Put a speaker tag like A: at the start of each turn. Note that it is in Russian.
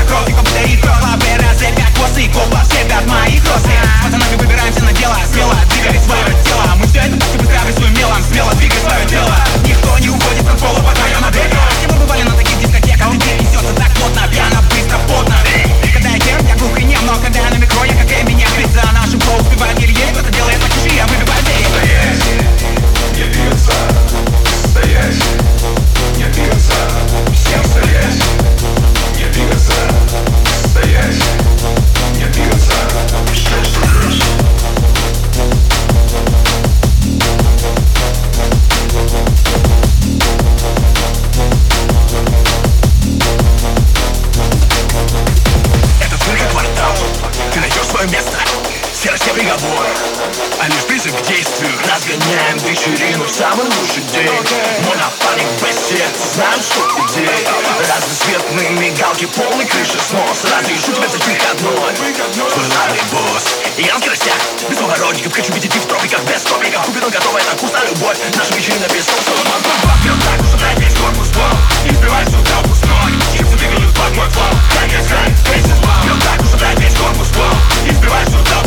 A: кровь, и как будто и кровь. Слабые разлепят косы, копа слепят мои кроссы. С пацанами выбираемся на дело, смело двигай свое тело. Мы все это так себе храбры своим мелом, смело двигай свое дело. Никто не уходит от пола по твоей модели. Все мы бывали на таких дискотеках, где несется так плотно, пьяно, быстро, потно. Когда я тем, я глух и нем, но когда я на микро, я как меня крится. Нашим шоу успевает еле-еле, кто-то делает потише, я выбиваю здесь.
B: Стоять, не двигаться, стоять, не двигаться, всем стоять, не двигаться, стоять, не двигаться, всем стоять.
C: Это только квартал, ты найдешь свое место. Серость не приговор, а лишь призыв к действию. Разгоняем вечерину в самый лучший день. Мой напарник без сердца, знаем, что идей. Разноцветные мигалки, полный крыши снос. Разве ищу тебя за выходной? Твой главный босс. И я на скоростях, без поворотников. Хочу видеть их в тропиках, без топиков. Купидон готова, это вкусная любовь. Наша вечерина без соуса. Вперед так, ушатать весь корпус пол. И сбивай сюда пустой. Чипсы двигают под мой флоу. Вперед так, ушатать весь корпус пол. И сбивай сюда